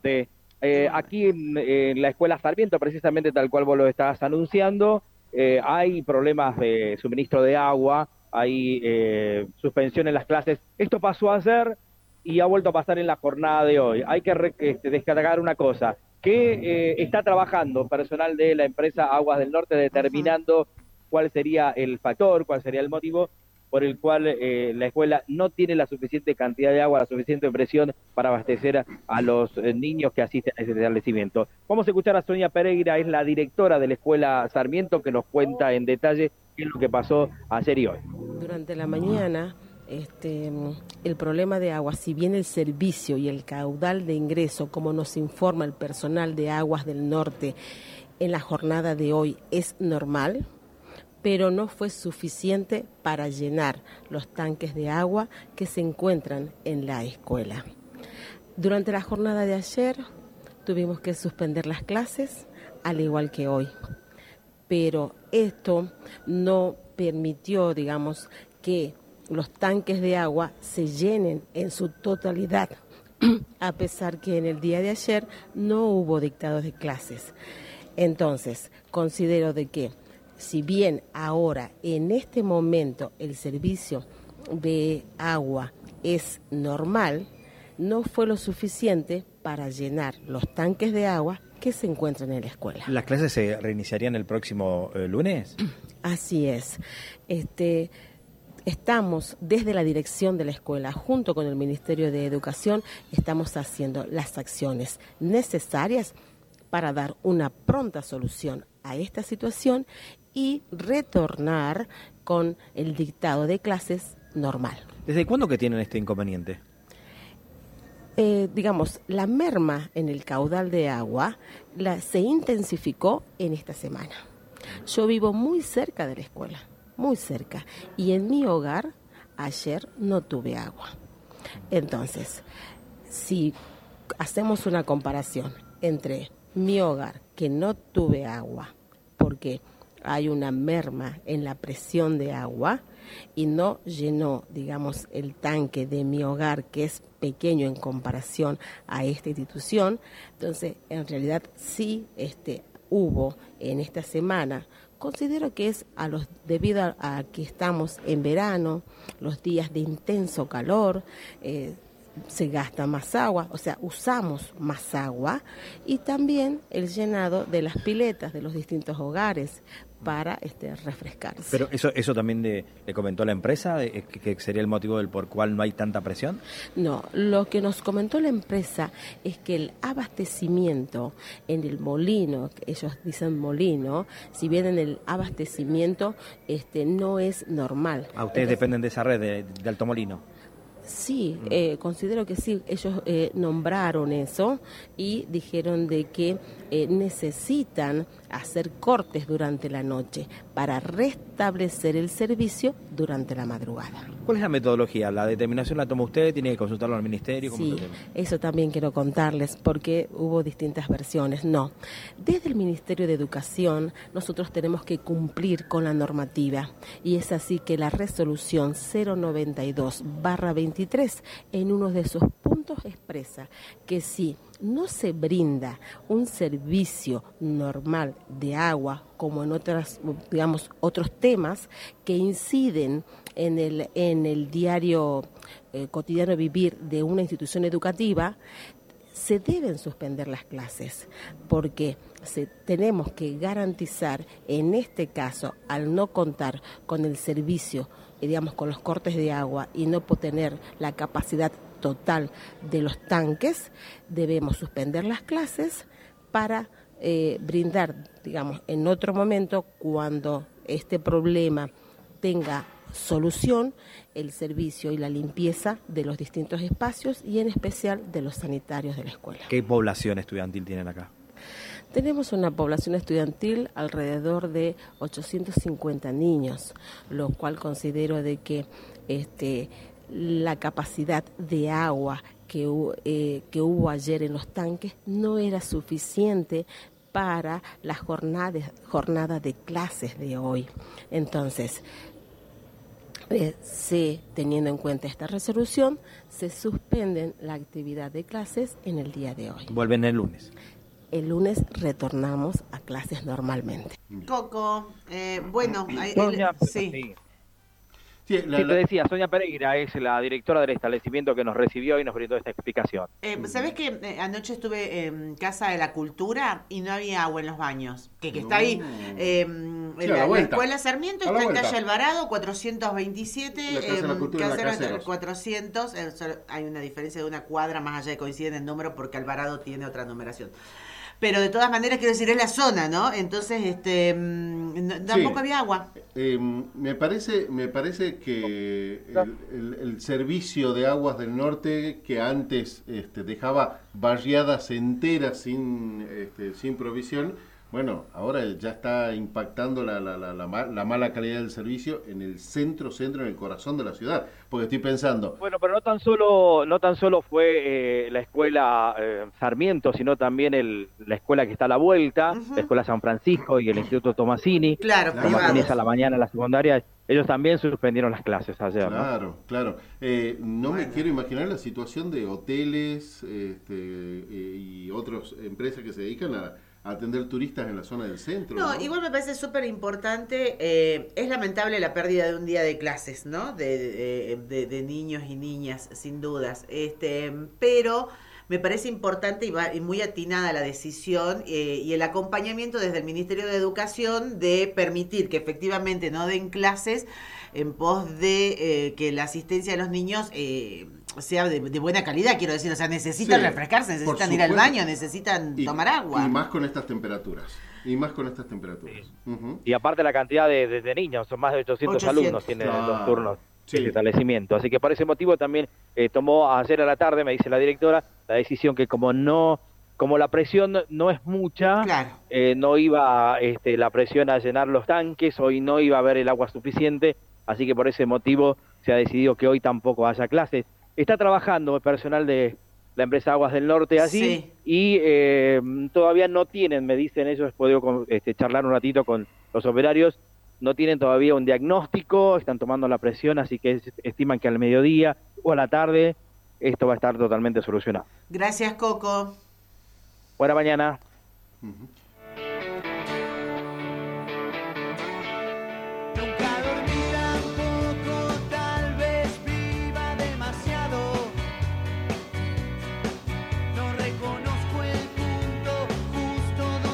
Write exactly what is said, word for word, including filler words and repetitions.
Eh, eh, aquí en, en la escuela Sarmiento, precisamente tal cual vos lo estabas anunciando, eh, hay problemas de suministro de agua, hay eh, suspensión en las clases. Esto pasó ayer y ha vuelto a pasar en la jornada de hoy. Hay que re- este, descargar una cosa, que eh, está trabajando personal de la empresa Aguas del Norte Ujú. determinando cuál sería el factor, cuál sería el motivo por el cual eh, la escuela no tiene la suficiente cantidad de agua, la suficiente presión para abastecer a los eh, niños que asisten a ese establecimiento. Vamos a escuchar a Sonia Pereira, es la directora de la escuela Sarmiento, que nos cuenta en detalle qué es lo que pasó ayer y hoy. Durante la mañana, este, el problema de agua, si bien el servicio y el caudal de ingreso, como nos informa el personal de Aguas del Norte en la jornada de hoy, es normal, pero no fue suficiente para llenar los tanques de agua que se encuentran en la escuela. Durante la jornada de ayer tuvimos que suspender las clases, al igual que hoy, pero esto no permitió, digamos, que los tanques de agua se llenen en su totalidad, a pesar que en el día de ayer no hubo dictados de clases. Entonces, considero de que si bien ahora, en este momento, el servicio de agua es normal, no fue lo suficiente para llenar los tanques de agua que se encuentran en la escuela. ¿Las clases se reiniciarían el próximo eh, lunes? Así es. Este, estamos desde la dirección de la escuela, junto con el Ministerio de Educación, estamos haciendo las acciones necesarias para dar una pronta solución a esta situación y retornar con el dictado de clases normal. ¿Desde cuándo que tienen este inconveniente? Eh, digamos, la merma en el caudal de agua la, se intensificó en esta semana. Yo vivo muy cerca de la escuela, muy cerca, y en mi hogar ayer no tuve agua. Entonces, si hacemos una comparación entre mi hogar, que no tuve agua, porque hay una merma en la presión de agua y no llenó, digamos, el tanque de mi hogar, que es pequeño en comparación a esta institución, entonces en realidad sí este, hubo en esta semana. Considero que es a los debido a, a que estamos en verano, los días de intenso calor, eh, se gasta más agua, o sea, usamos más agua, y también el llenado de las piletas de los distintos hogares para este, refrescarse. Pero eso eso también de- le comentó la empresa, de- que, que sería el motivo del por cual no hay tanta presión. No, lo que nos comentó la empresa es que el abastecimiento en el molino, que ellos dicen molino, si bien en el abastecimiento este, no es normal. Ah, ustedes Entonces, dependen de esa red de, de Alto Molino. sí, eh, considero que sí. Ellos eh, nombraron eso y dijeron de que eh, necesitan hacer cortes durante la noche para restablecer el servicio durante la madrugada. ¿Cuál es la metodología? ¿La determinación la toma usted? ¿Tiene que consultarlo al ministerio? ¿Cómo Sí, se llama? eso también quiero contarles porque hubo distintas versiones. No, desde el Ministerio de Educación nosotros tenemos que cumplir con la normativa y es así que la resolución cero noventa y dos barra veintitrés en uno de sus puntos expresa que si no se brinda un servicio normal de agua, como en otras, digamos, otros temas que inciden en el, en el diario eh, cotidiano vivir de una institución educativa, se deben suspender las clases, porque se, tenemos que garantizar, en este caso, al no contar con el servicio, eh, digamos, con los cortes de agua y no tener la capacidad total de los tanques, debemos suspender las clases para eh, brindar, digamos, en otro momento, cuando este problema tenga solución, el servicio y la limpieza de los distintos espacios y en especial de los sanitarios de la escuela. ¿Qué población estudiantil tienen acá? Tenemos una población estudiantil alrededor de ochocientos cincuenta niños, lo cual considero de que este, la capacidad de agua que, eh, que hubo ayer en los tanques no era suficiente para la jornada, jornada de clases de hoy. Entonces, Eh, se, teniendo en cuenta esta resolución, se suspenden la actividad de clases en el día de hoy. Vuelven el lunes. El lunes retornamos a clases normalmente. Coco, eh, bueno, ahí- Sonia, el- sí. sí. Sí, la- Sí, la- te decía, Sonia Pereira es la directora del establecimiento que nos recibió y nos brindó esta explicación. Eh, ¿Sabés que eh, anoche estuve en Casa de la Cultura y no había agua en los baños? Que, que está ahí. No. Eh, Sí, en a la la, la vuelta. Escuela Sarmiento A la está en vuelta. calle Alvarado, cuatrocientos veintisiete. La Casa de la eh, Cultura en la Caseros, Caseros. cuatrocientos. eh, solo hay una diferencia de una cuadra más allá de coinciden el número porque Alvarado tiene otra numeración. Pero de todas maneras, quiero decir, es la zona, ¿no? Entonces, este, mm, no- tampoco Sí. había agua. Eh, me parece me parece que el, el- el servicio de aguas del norte, que antes este, dejaba barriadas enteras sin este, sin provisión, bueno, ahora ya está impactando la, la, la, la, ma- la mala calidad del servicio en el centro, centro, en el corazón de la ciudad. Porque estoy pensando, Bueno, pero no tan solo, no tan solo fue eh, la escuela eh, Sarmiento, sino también el, la escuela que está a la vuelta, Ujú. la escuela San Francisco y el Instituto Tomasini. Claro, Claro. Tomasini privados. es a la mañana, la secundaria. Ellos también suspendieron las clases ayer, ¿no? claro, claro. Eh, no Bueno. me quiero imaginar la situación de hoteles este, eh, y otras empresas que se dedican a, a atender turistas en la zona del centro. No, ¿no? igual me parece súper importante. Eh, es lamentable la pérdida de un día de clases, ¿no? De, de, de- de niños y niñas, sin dudas. Este, pero me parece importante y, va- y muy atinada la decisión eh, y el acompañamiento desde el Ministerio de Educación de permitir que efectivamente no den clases en pos de eh, que la asistencia de los niños eh, sea de, de buena calidad, quiero decir. O sea, necesitan Sí, refrescarse, por necesitan ir al supuesto. baño, necesitan Y- tomar agua. Y más con estas temperaturas. Y más con estas temperaturas. Ujú. Y aparte la cantidad de, de- de niños, son más de ochocientos, ochocientos. alumnos tienen Claro. los turnos Sí. del establecimiento. Así que por ese motivo también eh, tomó ayer a la tarde, me dice la directora, la decisión que como no, como la presión no es mucha, Claro. eh, no iba este, la presión a llenar los tanques, hoy no iba a haber el agua suficiente, así que por ese motivo se ha decidido que hoy tampoco haya clases. Está trabajando el personal de la empresa Aguas del Norte allí Sí. y eh, todavía no tienen, me dicen ellos, he podido con- este, charlar un ratito con los operarios, no tienen todavía un diagnóstico, están tomando la presión, así que es- estiman que al mediodía o a la tarde esto va a estar totalmente solucionado. Gracias, Coco. Buena mañana. Ujú.